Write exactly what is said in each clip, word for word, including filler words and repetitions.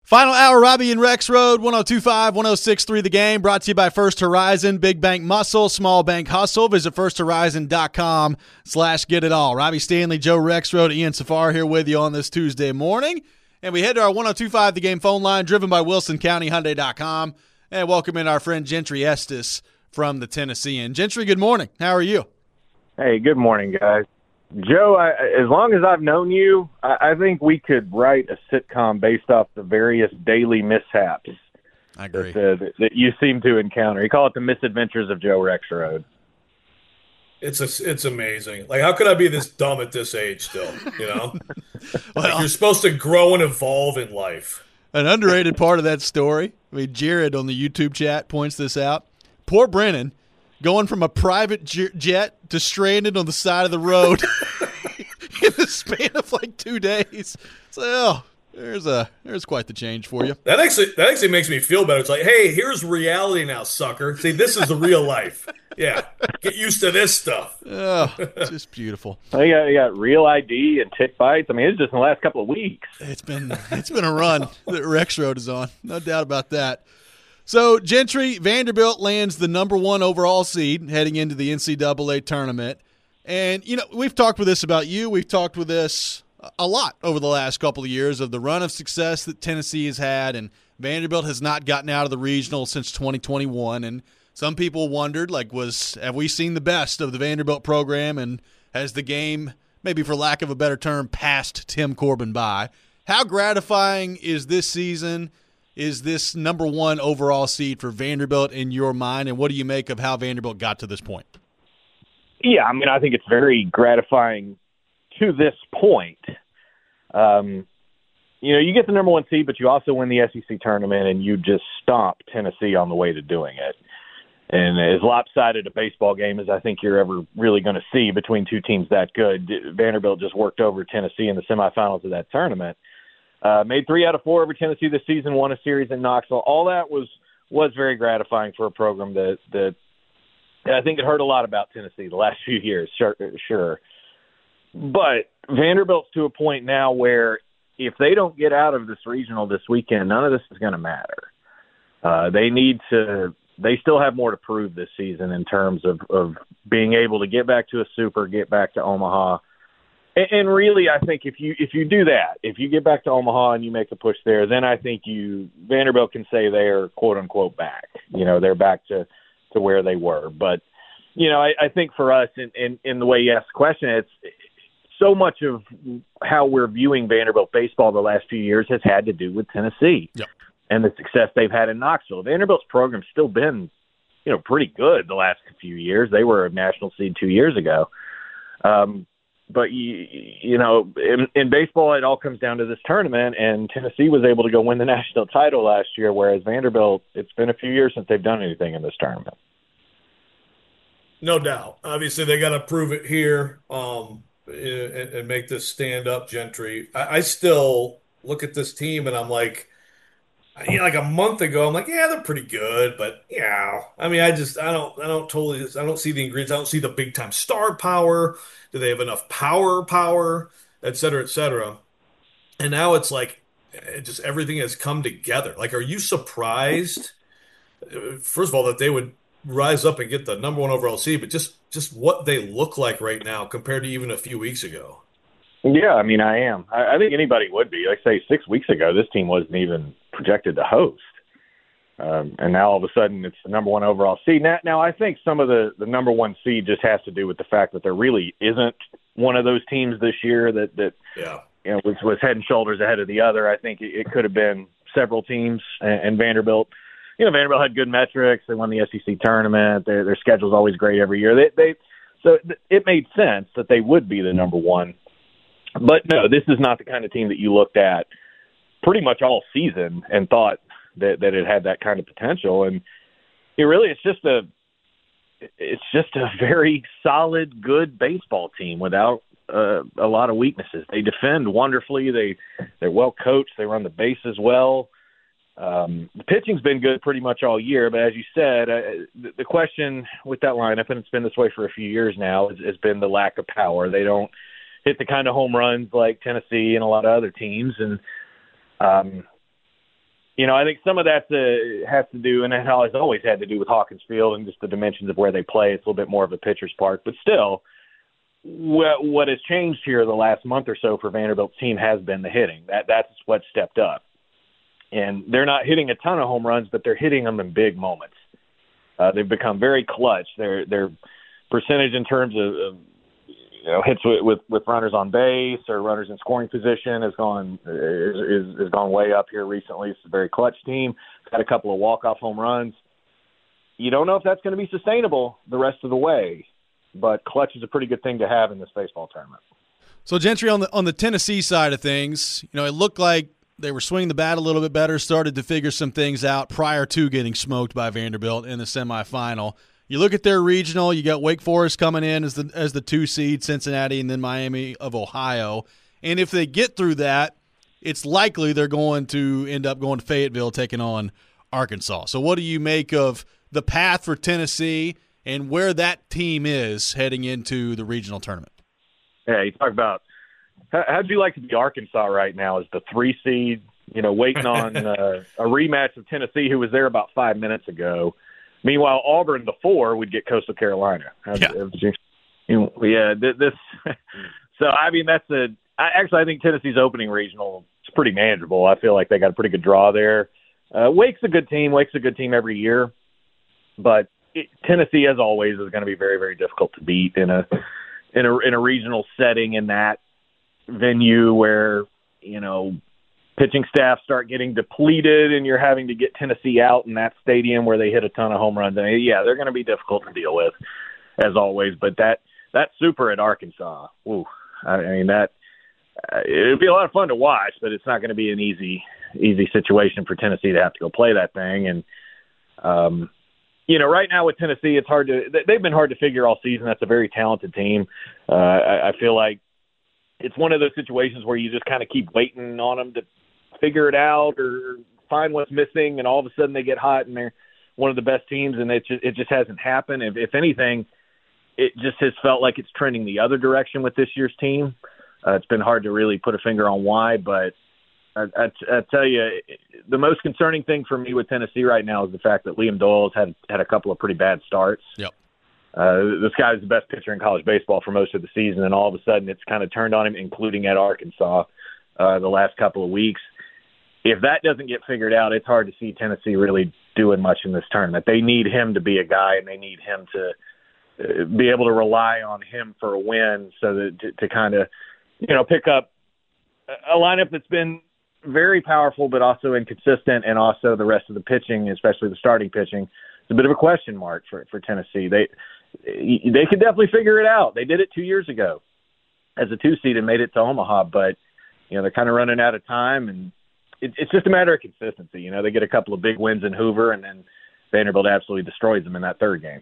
Final hour, Robbie and Rex Road, one oh two point five, one oh six point three The Game, brought to you by First Horizon, Big Bank Muscle, Small Bank Hustle. Visit firsthorizon.com slash get it all. Robbie Stanley, Joe Rexroad, Ian Safar here with you on this Tuesday morning. And we head to our one oh two point five The Game phone line, driven by Wilson County Hyundai dot com. And welcome in our friend Gentry Estes from the Tennessean. Gentry, good morning. How are you? Hey, good morning, guys. Joe, I, as long as I've known you, I, I think we could write a sitcom based off the various daily mishaps I agree. That, uh, that, that you seem to encounter. You call it the misadventures of Joe Rexroad. It's a, it's amazing. Like, how could I be this dumb at this age still, you know? Well, like, you're supposed to grow and evolve in life. An underrated part of that story, I mean, Jared on the YouTube chat points this out. Poor Brennan, going from a private jet to stranded on the side of the road in the span of like two days. So, oh, there's a there's quite the change for you. That actually that actually makes me feel better. It's like, hey, here's reality now, sucker. See, this is the real life. Yeah, get used to this stuff. Oh, just beautiful. Well, you, got, you got real I D and tick bites. I mean, it's just in the last couple of weeks. It's been it's been a run that Rexroad is on, no doubt about that. So, Gentry, Vanderbilt lands the number one overall seed heading into the N C double A tournament. And, you know, we've talked with this about you. We've talked with this a lot over the last couple of years of the run of success that Tennessee has had, and Vanderbilt has not gotten out of the regional since twenty twenty-one. And some people wondered, like, was have we seen the best of the Vanderbilt program, and has the game, maybe for lack of a better term, passed Tim Corbin by? How gratifying is this season? Is this number one overall seed for Vanderbilt in your mind, and what do you make of how Vanderbilt got to this point? Yeah, I mean, I think it's very gratifying to this point. Um, you know, you get the number one seed, but you also win the S E C tournament, and you just stomp Tennessee on the way to doing it. And as lopsided a baseball game as I think you're ever really going to see between two teams that good, Vanderbilt just worked over Tennessee in the semifinals of that tournament. Uh, made three out of four over Tennessee this season, won a series in Knoxville. All that was was very gratifying for a program that that I think it heard a lot about Tennessee the last few years, sure, sure. But Vanderbilt's to a point now where if they don't get out of this regional this weekend, none of this is going to matter. Uh, they need to. They still have more to prove this season in terms of, of being able to get back to a super, get back to Omaha. And really, I think if you if you do that, if you get back to Omaha and you make a push there, then I think you Vanderbilt can say they're quote unquote back. You know, they're back to, to where they were. But you know, I, I think for us, in, in, in the way you asked the question, it's so much of how we're viewing Vanderbilt baseball the last few years has had to do with Tennessee yep. and the success they've had in Knoxville. Vanderbilt's program's still been, you know, pretty good the last few years. They were a national seed two years ago. Um, But, you, you know, in, in baseball, it all comes down to this tournament, and Tennessee was able to go win the national title last year, whereas Vanderbilt, it's been a few years since they've done anything in this tournament. No doubt. Obviously, they got to prove it here um, and, and make this stand up, Gentry. I, I still look at this team, and I'm like, you know, like a month ago, I'm like, yeah, they're pretty good, but yeah, I mean, I just, I don't, I don't totally, I don't see the ingredients. I don't see the big time star power. Do they have enough power, power, et cetera, et cetera? And now it's like, it just everything has come together. Like, are you surprised, first of all, that they would rise up and get the number one overall seed, but just, just what they look like right now compared to even a few weeks ago? Yeah, I mean, I am. I, I think anybody would be. Like, say, six weeks ago, this team wasn't even projected to host. Um, and now all of a sudden it's the number one overall seed. Now, now I think some of the, the number one seed just has to do with the fact that there really isn't one of those teams this year that, that yeah. you know, was, was head and shoulders ahead of the other. I think it, it could have been several teams, and, and Vanderbilt, you know, Vanderbilt had good metrics. They won the S E C tournament. Their, their schedule's always great every year. They, they, so it made sense that they would be the number one. But no, this is not the kind of team that you looked at pretty much all season and thought that, that it had that kind of potential. And it really, it's just a, it's just a very solid, good baseball team without uh, a lot of weaknesses. They defend wonderfully. They, they're well coached. They run the bases well. Um, the pitching's been good pretty much all year, but as you said, uh, the, the question with that lineup, and it's been this way for a few years now, has, has been the lack of power. They don't hit the kind of home runs like Tennessee and a lot of other teams. And, um, you know, I think some of that uh, has to do, and it has always had to do with Hawkins Field and just the dimensions of where they play. It's a little bit more of a pitcher's park, but still, what, what has changed here the last month or so for Vanderbilt's team has been the hitting. That that's what stepped up, and they're not hitting a ton of home runs, but they're hitting them in big moments. Uh, they've become very clutch. Their their percentage in terms of, of you know, hits with, with, with runners on base or runners in scoring position has gone is, is, is gone way up here recently. It's a very clutch team. It's got a couple of walk-off home runs. You don't know if that's going to be sustainable the rest of the way, but clutch is a pretty good thing to have in this baseball tournament. So, Gentry, on the on the Tennessee side of things, you know, it looked like they were swinging the bat a little bit better, started to figure some things out prior to getting smoked by Vanderbilt in the semifinal. You look at their regional, you got Wake Forest coming in as the as the two seed, Cincinnati, and then Miami of Ohio. And if they get through that, it's likely they're going to end up going to Fayetteville taking on Arkansas. So what do you make of the path for Tennessee and where that team is heading into the regional tournament? Yeah, you talk about how, how'd you like to be Arkansas right now as the three seed, you know, waiting on uh, a rematch of Tennessee, who was there about five minutes ago. Meanwhile, Auburn, the four, would get Coastal Carolina. Yeah, you, yeah this. So, I mean, that's a I, – actually, I think Tennessee's opening regional is pretty manageable. I feel like they got a pretty good draw there. Uh, Wake's a good team. Wake's a good team every year. But it, Tennessee, as always, is going to be very, very difficult to beat in a in a in a regional setting in that venue where, you know, pitching staff start getting depleted and you're having to get Tennessee out in that stadium where they hit a ton of home runs. And yeah, they're going to be difficult to deal with, as always. But that that super at Arkansas, ooh, I mean, that uh, it would be a lot of fun to watch, but it's not going to be an easy easy situation for Tennessee to have to go play that thing. And, um, you know, right now with Tennessee, it's hard to – they've been hard to figure all season. That's a very talented team. Uh, I, I feel like it's one of those situations where you just kind of keep waiting on them to figure it out or find what's missing, and all of a sudden they get hot and they're one of the best teams, and it just, it just hasn't happened. If, if anything, it just has felt like it's trending the other direction with this year's team. Uh, it's been hard to really put a finger on why, but I, I, I tell you, the most concerning thing for me with Tennessee right now is the fact that Liam Doyle's had had a couple of pretty bad starts. Yep. Uh, this guy was the best pitcher in college baseball for most of the season, and all of a sudden it's kind of turned on him, including at Arkansas uh, the last couple of weeks. If that doesn't get figured out, it's hard to see Tennessee really doing much in this tournament. They need him to be a guy, and they need him to uh, be able to rely on him for a win, so that to, to kind of, you know, pick up a lineup that's been very powerful but also inconsistent, and also the rest of the pitching, especially the starting pitching, it's a bit of a question mark for, for Tennessee. They they could definitely figure it out. They did it two years ago as a two seed and made it to Omaha, but you know they're kind of running out of time, and it, it's just a matter of consistency. You know, they get a couple of big wins in Hoover, and then Vanderbilt absolutely destroys them in that third game.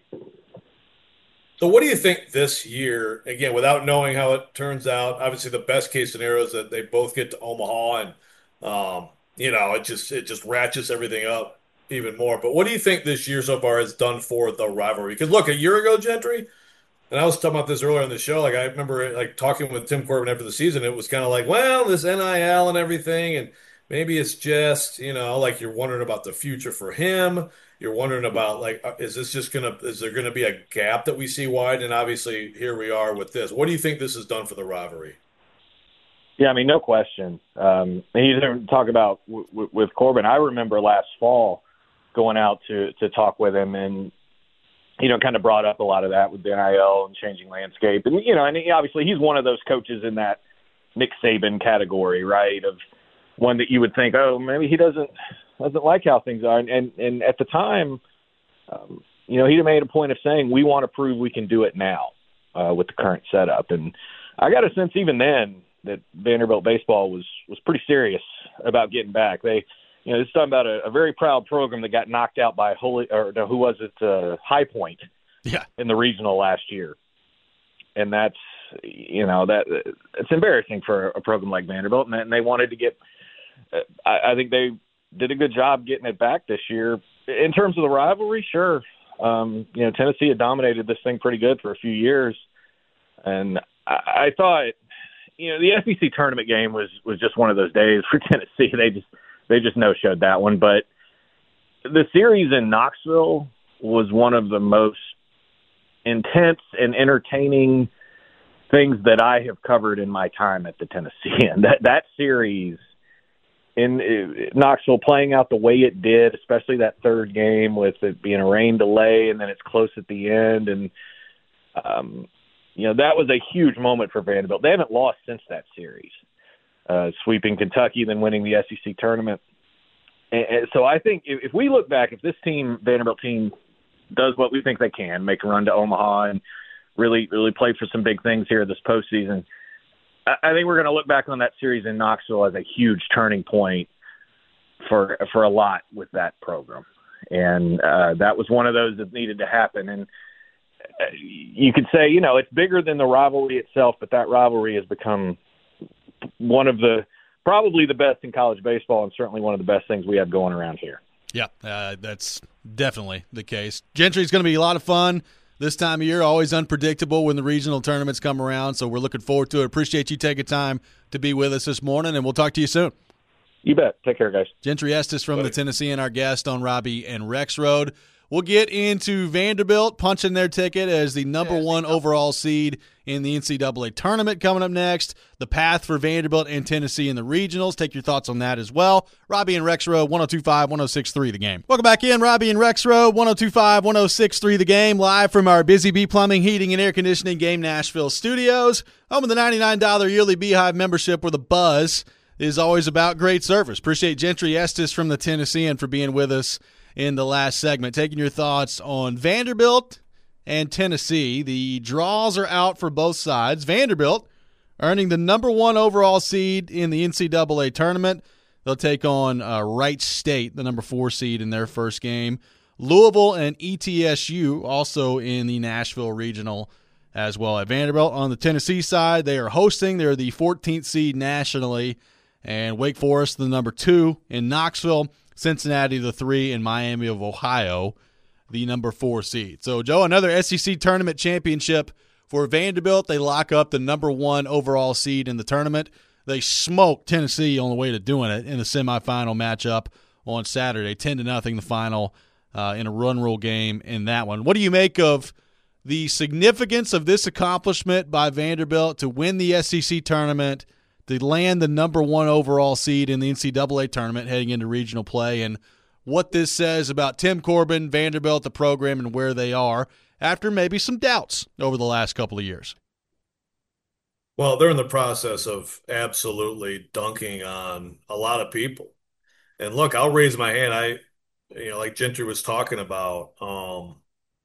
So what do you think this year, again, without knowing how it turns out, obviously the best case scenario is that they both get to Omaha and, um, you know, it just it just ratchets everything up even more. But what do you think this year so far has done for the rivalry? Because, look, a year ago, Gentry, and I was talking about this earlier in the show, like I remember like talking with Tim Corbin after the season, it was kind of like, well, this N I L and everything, and maybe it's just, you know, like you're wondering about the future for him. You're wondering about, like, is this just going to – is there going to be a gap that we see wide? And obviously here we are with this. What do you think this has done for the rivalry? Yeah, I mean, no question. Um, and you didn't talk about w- w- with Corbin. I remember last fall going out to, to talk with him and, you know, kind of brought up a lot of that with the N I L and changing landscape. And, you know, and he, obviously he's one of those coaches in that Nick Saban category, right, of one that you would think, oh, maybe he doesn't – doesn't like how things are. And, and, and at the time, um, you know, he made a point of saying, we want to prove we can do it now uh, with the current setup. And I got a sense even then that Vanderbilt baseball was, was pretty serious about getting back. They, you know, this is talking about a, a very proud program that got knocked out by Holy, or no, who was it? Uh, High Point yeah. in the regional last year. And that's, you know, that it's embarrassing for a program like Vanderbilt. And they wanted to get, uh, I, I think they, did a good job getting it back this year. In terms of the rivalry, sure. Um, you know, Tennessee had dominated this thing pretty good for a few years. And I, I thought, you know, the S E C tournament game was, was just one of those days for Tennessee. They just they just no showed that one. But the series in Knoxville was one of the most intense and entertaining things that I have covered in my time at the Tennessean. That that series in uh, Knoxville playing out the way it did, especially that third game with it being a rain delay and then it's close at the end, and um, you know that was a huge moment for Vanderbilt. They haven't lost since that series, uh, sweeping Kentucky, then winning the S E C tournament. And, and so I think if, if we look back, if this team, Vanderbilt team, does what we think they can, make a run to Omaha and really, really play for some big things here this postseason, I, I think we're going to look back on that series in Knoxville as a huge turning point for for a lot with that program. And uh, that was one of those that needed to happen. And uh, you could say, you know, it's bigger than the rivalry itself, but that rivalry has become one of the probably the best in college baseball and certainly one of the best things we have going around here. Yeah, uh, that's definitely the case. Gentry's going to be a lot of fun this time of year, always unpredictable when the regional tournaments come around, so we're looking forward to it. Appreciate you taking time to be with us this morning, and we'll talk to you soon. You bet. Take care, guys. Gentry Estes from the Tennessean, our guest on Robbie and Rexrode. We'll get into Vanderbilt punching their ticket as the number one overall seed in the N C double A tournament coming up next. The path for Vanderbilt and Tennessee in the regionals. Take your thoughts on that as well. Robbie and Rexrode, one oh two point five, one oh six point three The Game. Welcome back in. Robbie and Rexrode, one oh two point five, one oh six point three The Game, live from our Busy Bee Plumbing, Heating, and Air Conditioning Game Nashville studios. Home of the ninety-nine dollars yearly Beehive membership where the buzz is always about great service. Appreciate Gentry Estes from the Tennessean for being with us in the last segment, taking your thoughts on Vanderbilt and Tennessee. The draws are out for both sides. Vanderbilt earning the number one overall seed in the N C double A tournament. They'll take on uh, Wright State, the number four seed in their first game. Louisville and E T S U also in the Nashville regional as well. At Vanderbilt on the Tennessee side, they are hosting. They're the fourteenth seed nationally. And Wake Forest, the number two in Knoxville. Cincinnati, the three, and Miami of Ohio, the number four seed. So, Joe, another S E C tournament championship for Vanderbilt. They lock up the number one overall seed in the tournament. They smoked Tennessee on the way to doing it in the semifinal matchup on Saturday, ten to nothing the final uh, in a run rule game in that one. What do you make of the significance of this accomplishment by Vanderbilt to win the S E C tournament, to land the number one overall seed in the N C double A tournament heading into regional play, and what this says about Tim Corbin, Vanderbilt, the program, and where they are after maybe some doubts over the last couple of years? Well, they're in the process of absolutely dunking on a lot of people. And look, I'll raise my hand. I, you know, like Gentry was talking about, um,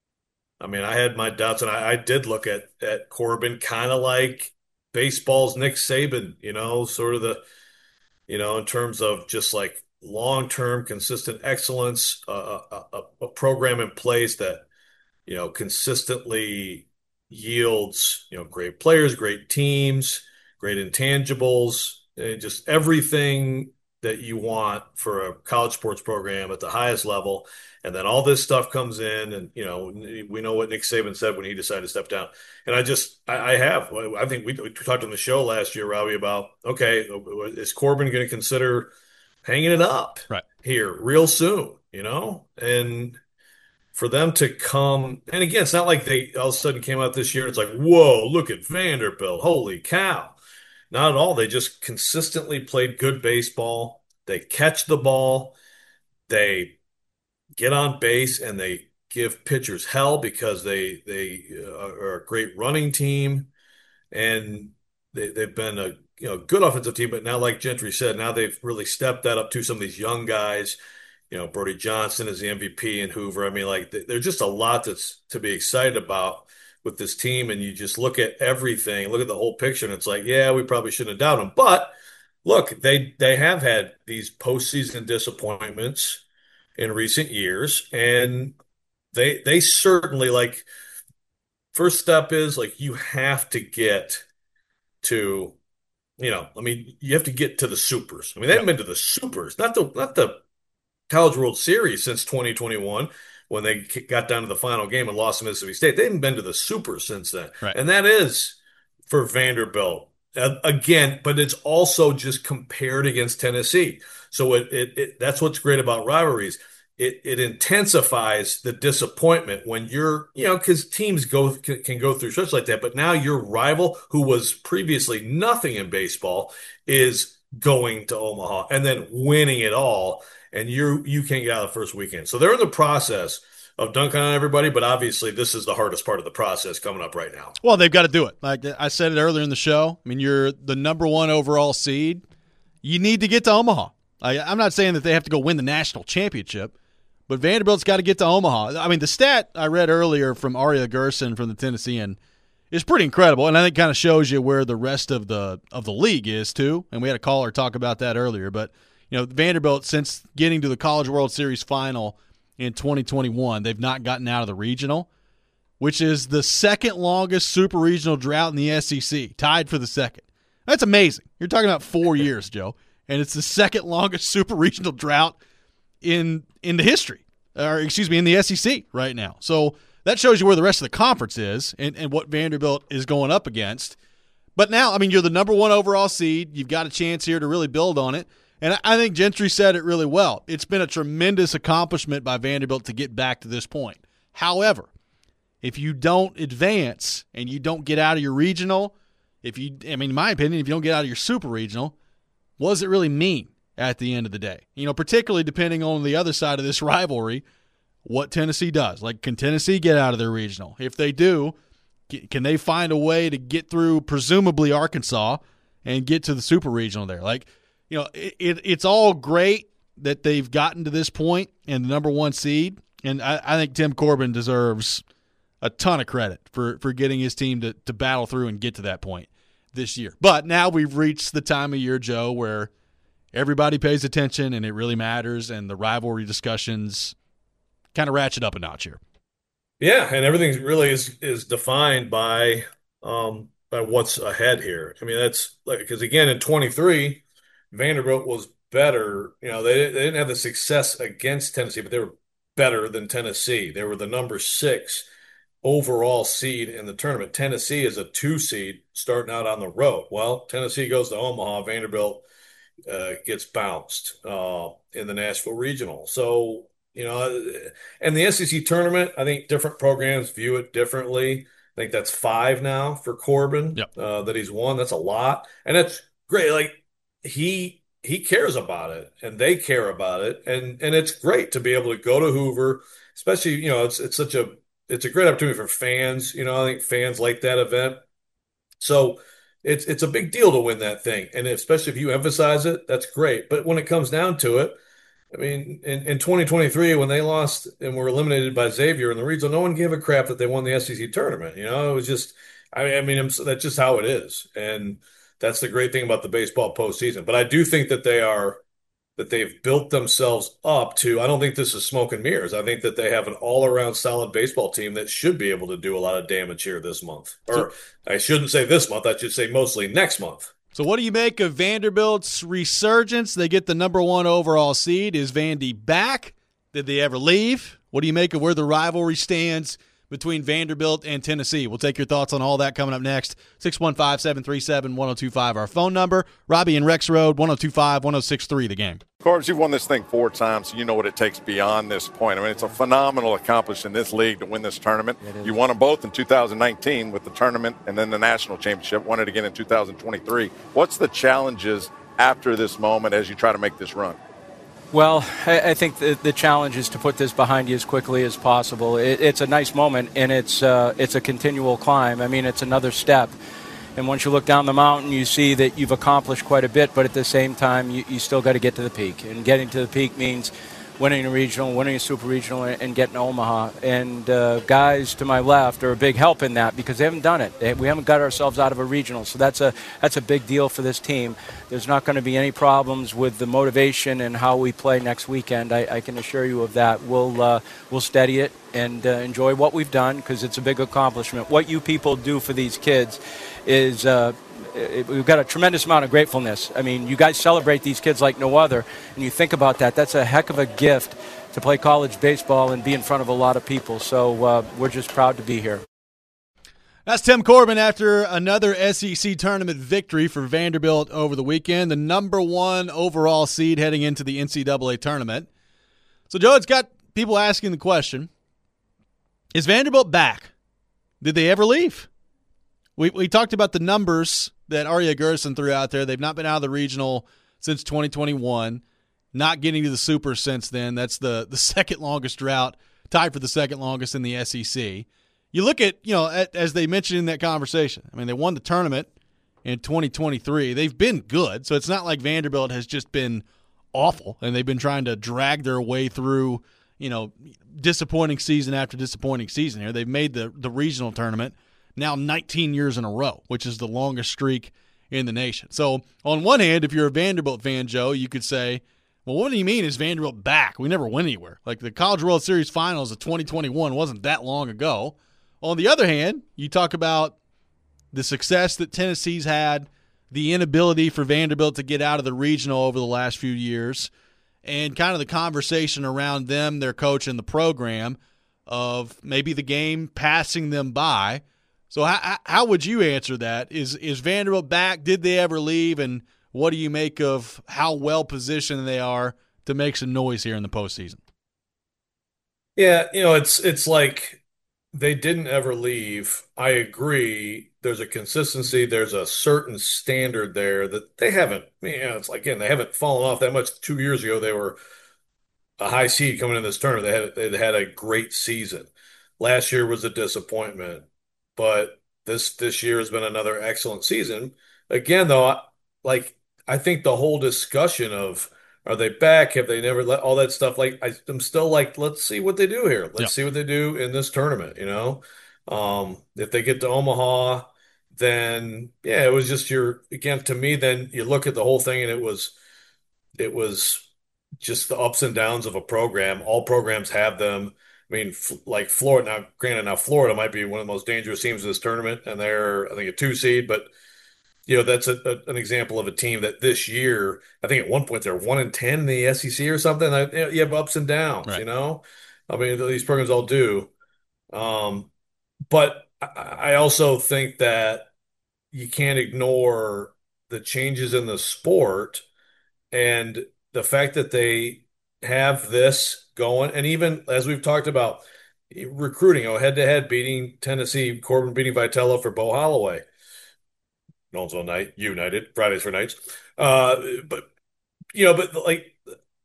I mean, I had my doubts, and I, I did look at, at Corbin kind of like baseball's Nick Saban, you know, sort of the, you know, in terms of just like long-term consistent excellence, uh, a, a, a program in place that, you know, consistently yields, you know, great players, great teams, great intangibles, and just everything that you want for a college sports program at the highest level. And then all this stuff comes in, and, you know, we know what Nick Saban said when he decided to step down. And I just, I, I have, I think we, we talked on the show last year, Robbie, about, okay, is Corbin going to consider hanging it up right here real soon, you know? And for them to come, and again, it's not like they all of a sudden came out this year. It's like, whoa, look at Vanderbilt. Holy cow. Not at all. They just consistently played good baseball. They catch the ball. They get on base, and they give pitchers hell because they they uh, are a great running team, and they, they've been a you know good offensive team. But now, like Gentry said, now they've really stepped that up to some of these young guys. You know, Brody Johnson is the M V P, and Hoover. I mean, like there's just a lot that's to be excited about with this team. And you just look at everything, look at the whole picture, and it's like, yeah, we probably shouldn't have doubted them. But look, they they have had these postseason disappointments in recent years, and they they certainly, like, first step is like you have to get to, you know, I mean, you have to get to the supers. I mean, they haven't been to the supers, not the not the College World Series since twenty twenty-one when they got down to the final game and lost to Mississippi State. They haven't been to the supers since then. Right. And that is, for Vanderbilt, Uh, again, but it's also just compared against Tennessee. So it, it, it that's what's great about rivalries. It it intensifies the disappointment when you're, you know, because teams go can, can go through stretches like that. But now your rival, who was previously nothing in baseball, is going to Omaha and then winning it all, and you you can't get out of the first weekend. So they're in the process of dunking on everybody, but obviously this is the hardest part of the process coming up right now. Well, they've got to do it. Like I said it earlier in the show, I mean, you're the number one overall seed. You need to get to Omaha. I, I'm not saying that they have to go win the national championship, but Vanderbilt's got to get to Omaha. I mean, the stat I read earlier from Aria Gerson from the Tennessean is pretty incredible, and I think kind of shows you where the rest of the of the league is too. And we had a caller talk about that earlier. But you know, Vanderbilt, since getting to the College World Series final in twenty twenty-one, they've not gotten out of the regional, which is the second longest super regional drought in the S E C, tied for the second. That's amazing. You're talking about four years, Joe, and it's the second longest super regional drought in in the history, or excuse me, in the S E C right now. So that shows you where the rest of the conference is and, and what Vanderbilt is going up against. But now, I mean, you're the number one overall seed. You've got a chance here to really build on it. And I think Gentry said it really well. It's been a tremendous accomplishment by Vanderbilt to get back to this point. However, if you don't advance and you don't get out of your regional, if you, I mean, in my opinion, if you don't get out of your super regional, what does it really mean at the end of the day? You know, particularly depending on the other side of this rivalry, what Tennessee does. Like, can Tennessee get out of their regional? If they do, can they find a way to get through presumably Arkansas and get to the super regional there? Like, you know, it, it, it's all great that they've gotten to this point and the number one seed, and I, I think Tim Corbin deserves a ton of credit for, for getting his team to, to battle through and get to that point this year. But now we've reached the time of year, Joe, where everybody pays attention and it really matters, and the rivalry discussions kind of ratchet up a notch here. Yeah, and everything really is is defined by um, by what's ahead here. I mean, that's like, because again in twenty-three, Vanderbilt was better. You know, they they didn't have the success against Tennessee, but they were better than Tennessee. They were the number six overall seed in the tournament. Tennessee is a two seed starting out on the road. Well, Tennessee goes to Omaha. Vanderbilt uh, gets bounced uh, in the Nashville Regional. So, you know, and the S E C tournament, I think different programs view it differently. I think that's five now for Corbin yep. uh, that he's won. That's a lot. And that's great. Like, he he cares about it, and they care about it. And and it's great to be able to go to Hoover, especially, you know, it's it's such a it's a great opportunity for fans. You know, I think fans like that event. So it's it's a big deal to win that thing. And especially if you emphasize it, that's great. But when it comes down to it, I mean, in, in twenty twenty-three, when they lost and were eliminated by Xavier in the regional, no one gave a crap that they won the S E C tournament. You know, it was just, I, I mean, that's just how it is. And that's the great thing about the baseball postseason. But I do think that they are, that they've built themselves up to, I don't think this is smoke and mirrors. I think that they have an all-around solid baseball team that should be able to do a lot of damage here this month. Or I shouldn't say this month, I should say mostly next month. So what do you make of Vanderbilt's resurgence? They get the number one overall seed. Is Vandy back? Did they ever leave? What do you make of where the rivalry stands between Vanderbilt and Tennessee? We'll take your thoughts on all that coming up next. six one five, seven three seven, one oh two five, our phone number. Robbie and Rex Road, one oh two five, one oh six three, the game. Corbs, you've won this thing four times, so you know what it takes beyond this point. I mean, it's a phenomenal accomplishment in this league to win this tournament. You won them both in two thousand nineteen with the tournament and then the national championship. Won it again in two thousand twenty-three. What's the challenges after this moment as you try to make this run? Well, I, I think the, the challenge is to put this behind you as quickly as possible. It, it's a nice moment, and it's uh, it's a continual climb. I mean, it's another step. And once you look down the mountain, you see that you've accomplished quite a bit, but at the same time, you, you still got to get to the peak. And getting to the peak means winning a regional, winning a super regional, and getting to Omaha. And uh, guys to my left are a big help in that because they haven't done it. They, we haven't got ourselves out of a regional, so that's a that's a big deal for this team. There's not going to be any problems with the motivation and how we play next weekend. I, I can assure you of that. We'll uh, we'll steady it and uh, enjoy what we've done because it's a big accomplishment. What you people do for these kids is uh, it, we've got a tremendous amount of gratefulness. I mean, you guys celebrate these kids like no other, and you think about that. That's a heck of a gift to play college baseball and be in front of a lot of people. So uh, we're just proud to be here. That's Tim Corbin after another S E C tournament victory for Vanderbilt over the weekend, the number one overall seed heading into the N C double A tournament. So, Joe, it's got people asking the question, is Vanderbilt back? Did they ever leave? We we talked about the numbers that Aria Gerson threw out there. They've not been out of the regional since twenty twenty-one, not getting to the Super since then. That's the, the second longest drought, tied for the second longest in the S E C. You look at, you know, at, as they mentioned in that conversation, I mean, they won the tournament in twenty twenty-three. They've been good, so it's not like Vanderbilt has just been awful, and they've been trying to drag their way through, you know, disappointing season after disappointing season here. They've made the, the regional tournament now nineteen years in a row, which is the longest streak in the nation. So on one hand, if you're a Vanderbilt fan, Joe, you could say, well, what do you mean is Vanderbilt back? We never went anywhere. Like the College World Series Finals of twenty twenty-one wasn't that long ago. On the other hand, you talk about the success that Tennessee's had, the inability for Vanderbilt to get out of the regional over the last few years, and kind of the conversation around them, their coach, and the program of maybe the game passing them by. So how, how would you answer that? Is is Vanderbilt back? Did they ever leave? And what do you make of how well positioned they are to make some noise here in the postseason? Yeah, you know, it's it's like they didn't ever leave. I agree. There's a consistency. There's a certain standard there that they haven't, you know, it's like, again, they haven't fallen off that much. Two years ago, they were a high seed coming in this tournament. They had, they had a great season. Last year was a disappointment, but this, this year has been another excellent season. Again, though, like, I think the whole discussion of, are they back? Have they never let all that stuff? Like, I, I'm still like, let's see what they do here. Let's Yeah. see what they do in this tournament. You know, um, if they get to Omaha, then yeah, it was just your, again, to me, then you look at the whole thing and it was, it was just the ups and downs of a program. All programs have them. I mean, f- like Florida, now, granted, now Florida might be one of the most dangerous teams in this tournament, and they're, I think, a two seed, but you know, that's a, a, an example of a team that this year, I think at one point they're one in ten in the S E C or something. I, you have ups and downs, Right. you know. I mean, these programs all do. Um, but I, I also think that you can't ignore the changes in the sport and the fact that they have this going. And even as we've talked about recruiting, oh, head to head, beating Tennessee, Corbin beating Vitello for Bo Holloway. Nolensville night, United, Fridays for Nights. Uh, but you know, but like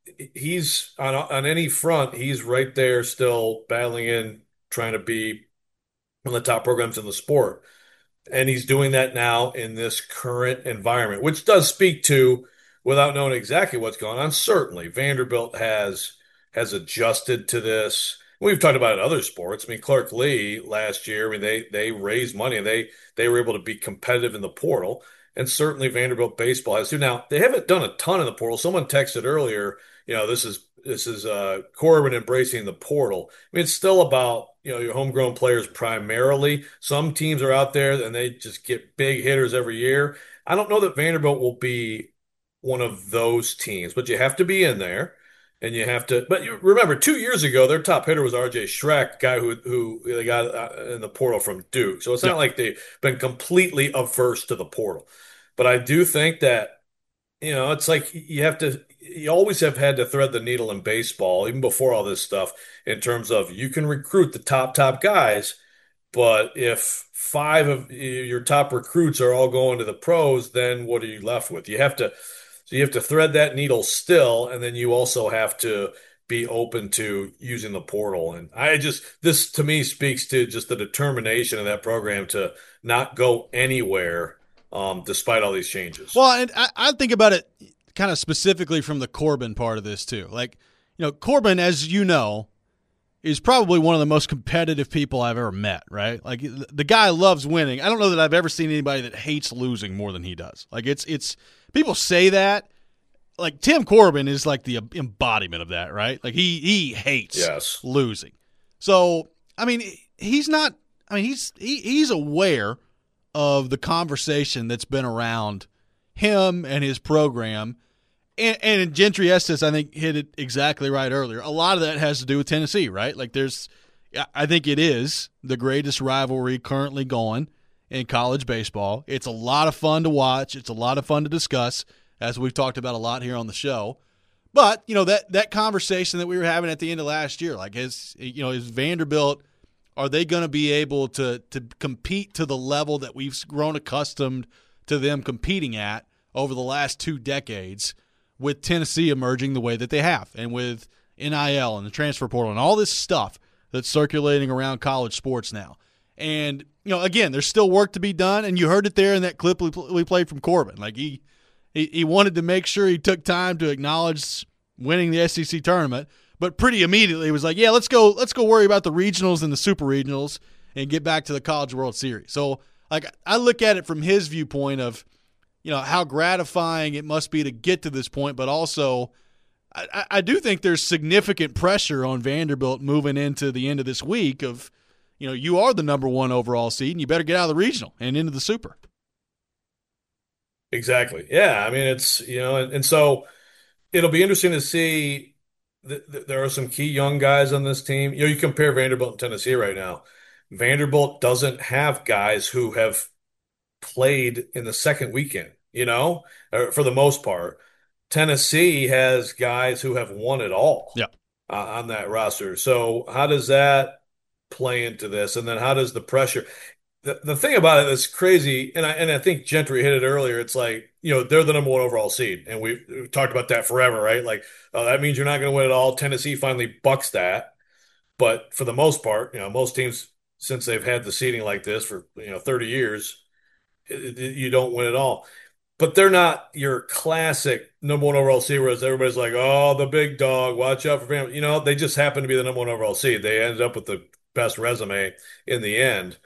he's on on any front, he's right there still battling in, trying to be one of the top programs in the sport. And he's doing that now in this current environment, which does speak to, without knowing exactly what's going on, certainly Vanderbilt has has adjusted to this. We've talked about it in other sports. I mean, Clark Lee last year, I mean, they they raised money and they they were able to be competitive in the portal. And certainly Vanderbilt baseball has too. Now, they haven't done a ton in the portal. Someone texted earlier, you know, this is this is uh, Corbin embracing the portal. I mean, it's still about, you know, your homegrown players primarily. Some teams are out there and they just get big hitters every year. I don't know that Vanderbilt will be one of those teams, but you have to be in there. And you have to, but you remember, two years ago, their top hitter was R J Schreck, guy who who they got in the portal from Duke. So it's not Yeah. like they've been completely averse to the portal. But I do think that, you know, it's like you have to, you always have had to thread the needle in baseball, even before all this stuff, in terms of you can recruit the top, top guys, but if five of your top recruits are all going to the pros, then what are you left with? You have to, so you have to thread that needle still, and then you also have to be open to using the portal. And I just, this to me speaks to just the determination of that program to not go anywhere um, despite all these changes. Well, and I, I think about it kind of specifically from the Corbin part of this too. Like, you know, Corbin, as you know, is probably one of the most competitive people I've ever met, right? Like the guy loves winning. I don't know that I've ever seen anybody that hates losing more than he does. Like it's it's people say that. Like Tim Corbin is like the embodiment of that, right? Like he he hates yes. losing. So, I mean, he's not I mean, he's he, he's aware of the conversation that's been around him and his program. And, and Gentry Estes, I think, hit it exactly right earlier. A lot of that has to do with Tennessee, right? Like there's I think it is the greatest rivalry currently going in college baseball. It's a lot of fun to watch. It's a lot of fun to discuss, as we've talked about a lot here on the show. But, you know, that, that conversation that we were having at the end of last year, like, is, you know, is Vanderbilt, are they going to be able to to compete to the level that we've grown accustomed to them competing at over the last two decades with Tennessee emerging the way that they have, and with N I L and the transfer portal and all this stuff that's circulating around college sports now? And, you know, again, there's still work to be done, and you heard it there in that clip we, we played from Corbin. Like, he, he he wanted to make sure he took time to acknowledge winning the S E C tournament, but pretty immediately he was like, yeah, let's go let's go worry about the regionals and the super regionals and get back to the College World Series. So, like, I look at it from his viewpoint of, you know, how gratifying it must be to get to this point, but also I, I do think there's significant pressure on Vanderbilt moving into the end of this week of, you know, you are the number one overall seed, and you better get out of the regional and into the super. Exactly. Yeah. I mean, it's, you know, and, and so it'll be interesting to see. Th- th- there are some key young guys on this team. You know, you compare Vanderbilt and Tennessee right now. Vanderbilt doesn't have guys who have played in the second weekend, you know, or for the most part. Tennessee has guys who have won it all, Yeah. uh, on that roster. So how does that play into this? And then how does the pressure? The, the thing about it that's crazy, and I and I think Gentry hit it earlier. It's like, you know, they're the number one overall seed, and we've, we've talked about that forever, right? Like, oh, that means you're not going to win it all. Tennessee finally bucks that, but for the most part, you know, most teams, since they've had the seeding like this for, you know, thirty years, it, it, you don't win it all. But they're not your classic number one overall seed, whereas everybody's like, oh, the big dog, watch out for family. You know, they just happen to be the number one overall seed. They ended up with the best resume in the end.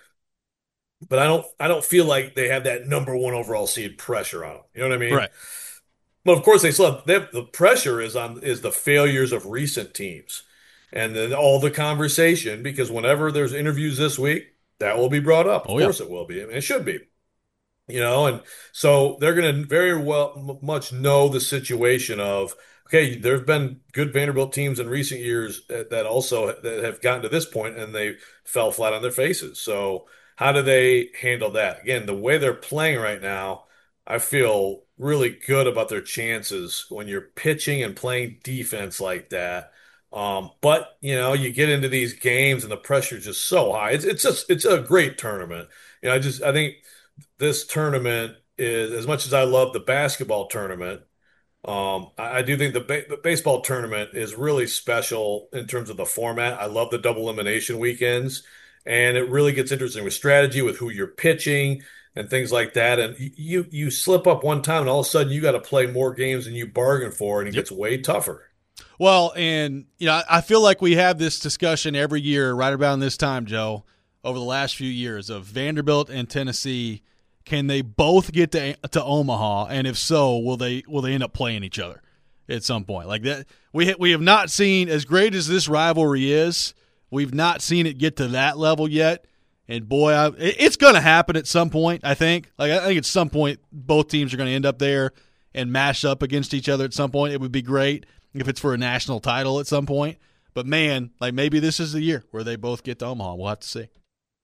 But I don't I don't feel like they have that number one overall seed pressure on them. You know what I mean? Right. But of course they still have, they have the pressure is on is the failures of recent teams. And then all the conversation, because whenever there's interviews this week, that will be brought up. Of Oh, yeah. course it will be. I mean, it should be. You know, and so they're going to very well m- much know the situation of, okay, there's been good Vanderbilt teams in recent years that, that also that have gotten to this point and they fell flat on their faces. So how do they handle that? Again, the way they're playing right now, I feel really good about their chances when you're pitching and playing defense like that. Um, but you know, you get into these games and the pressure is just so high. It's it's just it's a great tournament. You know, I just I think this tournament is, as much as I love the basketball tournament, um, I, I do think the, ba- the baseball tournament is really special in terms of the format. I love the double elimination weekends, and it really gets interesting with strategy, with who you're pitching and things like that. And you you slip up one time, and all of a sudden you got to play more games than you bargained for, and it Yep. gets way tougher. Well, and, you know, I feel like we have this discussion every year right around this time, Joe, over the last few years of Vanderbilt and Tennessee. Can they both get to to Omaha, and if so, will they will they end up playing each other at some point? Like that, we ha- we have not seen, as great as this rivalry is, we've not seen it get to that level yet. And boy, I, it, it's going to happen at some point. I think, like I think at some point, both teams are going to end up there and mash up against each other at some point. It would be great if it's for a national title at some point. But man, like maybe this is the year where they both get to Omaha. We'll have to see.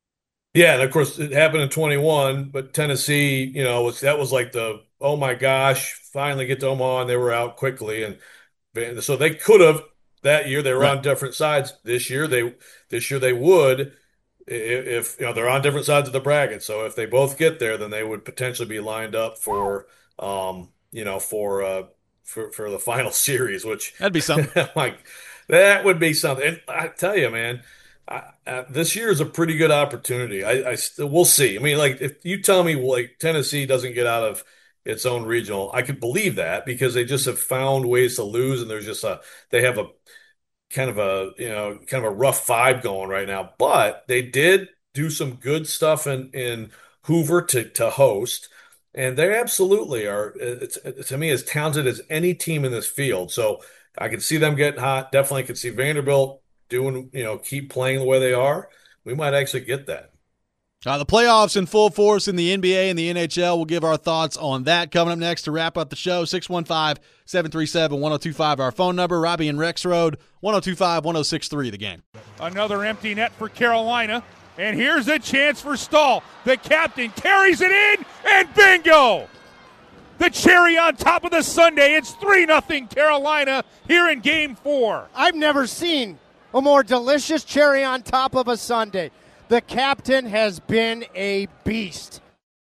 Yeah, and of course it happened in twenty-one, but Tennessee, you know, was that was like the, oh my gosh, finally get to Omaha, and they were out quickly, and Van- so they could have that year. They were Right. on different sides. This year they this year they would i- if, you know, they're on different sides of the bracket. So if they both get there, then they would potentially be lined up for um, you know, for uh for for the final series, which That'd be something. like that would be something. And I tell you, man. I, uh, this year is a pretty good opportunity. I, I still, we'll see. I mean, like if you tell me like Tennessee doesn't get out of its own regional, I could believe that because they just have found ways to lose, and there's just a they have a kind of a you know kind of a rough vibe going right now. But they did do some good stuff in in Hoover to to host, and they absolutely are. It's, it's to me as talented as any team in this field. So I can see them getting hot. Definitely could see Vanderbilt doing, you know, keep playing the way they are. We might actually get that. Uh, the playoffs in full force in the N B A and the N H L. We'll give our thoughts on that coming up next to wrap up the show. six one five, seven three seven, one oh two five, our phone number. Robbie and Rex Road, one oh two five, one oh six three, the game. Another empty net for Carolina, and here's a chance for Stahl. The captain carries it in, and bingo! The cherry on top of the sundae. It's three nothing Carolina here in Game four. I've never seen a more delicious cherry on top of a sundae. The captain has been a beast.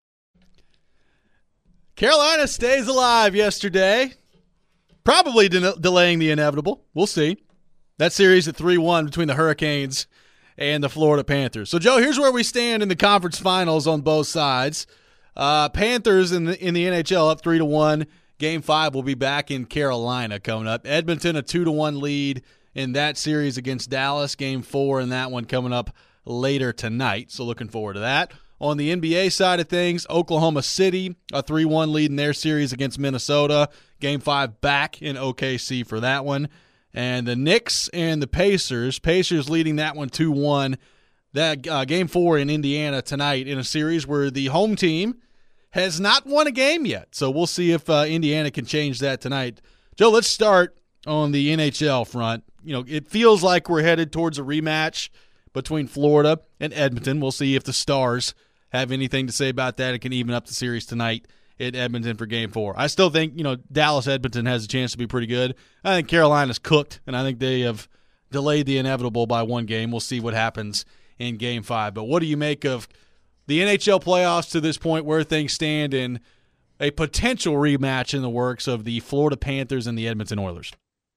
Carolina stays alive yesterday. Probably de- delaying the inevitable. We'll see. That series at three one between the Hurricanes and the Florida Panthers. So, Joe, here's where we stand in the conference finals on both sides. Uh, Panthers in the in the N H L up three to one. Game five will be back in Carolina coming up. Edmonton a two to one lead in that series against Dallas. Game four in that one coming up later tonight, so looking forward to that. On the N B A side of things, Oklahoma City, a three one lead in their series against Minnesota. Game five back in O K C for that one. And the Knicks and the Pacers, Pacers leading that one two one. That uh, game four in Indiana tonight in a series where the home team has not won a game yet. So we'll see if uh, Indiana can change that tonight. Joe, let's start on the N H L front. You know, it feels like we're headed towards a rematch between Florida and Edmonton. We'll see if the Stars have anything to say about that and can even up the series tonight at Edmonton for Game four. I still think, you know, Dallas-Edmonton has a chance to be pretty good. I think Carolina's cooked, and I think they have delayed the inevitable by one game. We'll see what happens in Game five. But what do you make of the N H L playoffs to this point, where things stand, in a potential rematch in the works of the Florida Panthers and the Edmonton Oilers?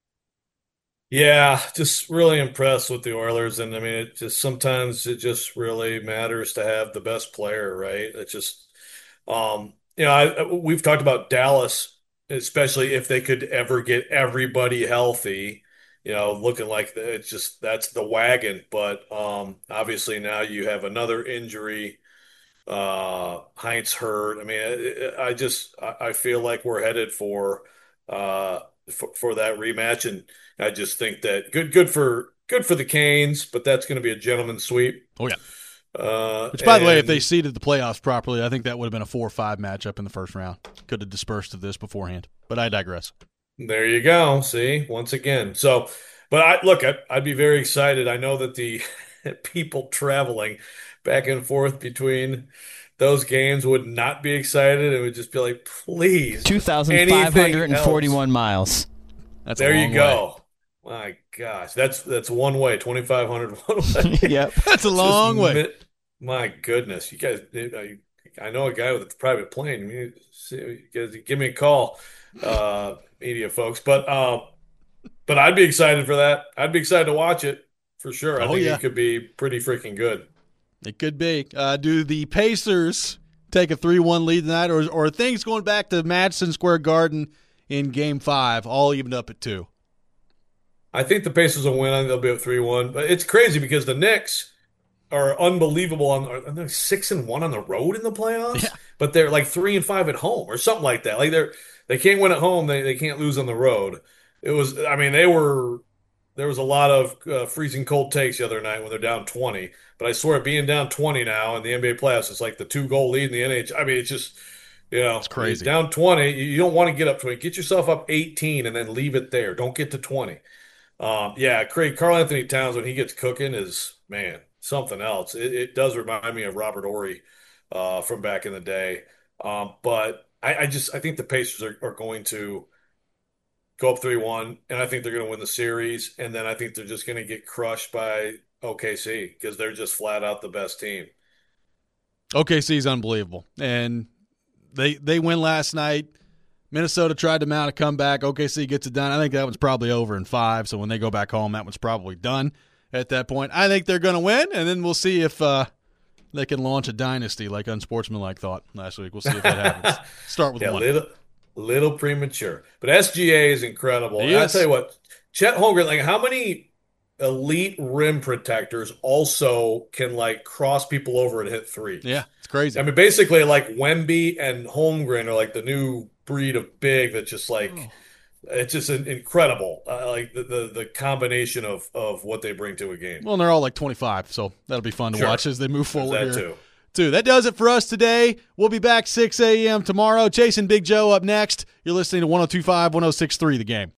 Yeah, just really impressed with the Oilers. And I mean, it just sometimes it just really matters to have the best player, right? It just, um, you know, I, we've talked about Dallas, especially if they could ever get everybody healthy, you know, looking like the, it's just that's the wagon. But um, obviously now you have another injury. Uh, Heinz hurt. I mean, I, I just I feel like we're headed for uh for, for that rematch, and I just think that good good for good for the Canes, but that's going to be a gentleman's sweep. Oh yeah. Uh, Which, by and, the way, if they seeded the playoffs properly, I think that would have been a four or five matchup in the first round. Could have dispersed of this beforehand, but I digress. There you go. See, once again. So, but I look, I, I'd be very excited. I know that the people traveling back and forth between those games would not be excited. It would just be like, please, two thousand five hundred forty-one miles. That's there a long you go. Way. My gosh, that's that's one way, twenty-five hundred one way. Yep, that's a long way. Mi- my goodness, you guys, I know a guy with a private plane. You guys, give me a call, uh, media folks. But uh, but I'd be excited for that. I'd be excited to watch it for sure. I oh, think yeah. it could be pretty freaking good. It could be. Uh, do the Pacers take a three one lead tonight, or, or are things going back to Madison Square Garden in Game five, all evened up at two? I think the Pacers will win. I think they'll be up three one. But it's crazy because the Knicks are unbelievable. On are they six and one on the road in the playoffs? Yeah. But they're like three and five at home or something like that. Like they're they can't win at home. They they can't lose on the road. It was. I mean, they were. There was a lot of uh, freezing cold takes the other night when they're down twenty. But I swear, being down twenty now in the N B A playoffs, it's like the two goal lead in the N H L. I mean, it's just, you know, it's crazy. Down twenty, you don't want to get up twenty. Get yourself up eighteen and then leave it there. Don't get to twenty. Um, yeah, Craig, Karl Anthony Towns, when he gets cooking, is, man, something else. It, it does remind me of Robert Horry uh, from back in the day. Um, but I, I just I think the Pacers are, are going to go up three one, and I think they're going to win the series, and then I think they're just going to get crushed by O K C because they're just flat out the best team. O K C is unbelievable, and they they win last night. Minnesota tried to mount a comeback. O K C gets it done. I think that one's probably over in five, so when they go back home, that one's probably done at that point. I think they're going to win, and then we'll see if uh, they can launch a dynasty like Unsportsmanlike thought last week. We'll see if that happens. Start with yeah, one. Little, little premature. But S G A is incredible. And I'll tell you what, Chet Holmgren, like how many elite rim protectors also can like cross people over and hit threes? Yeah, it's crazy. I mean, basically like Wemby and Holmgren are like the new breed of big that just like oh. It's just an incredible, uh, like the, the the combination of of what they bring to a game. Well, and they're all like twenty-five, so that'll be fun to sure. watch as they move forward that here too. too. That does it for us today. We'll be back six a.m. tomorrow. Chasing Big Joe up next. You're listening to one oh two point five, one oh six point three The Game.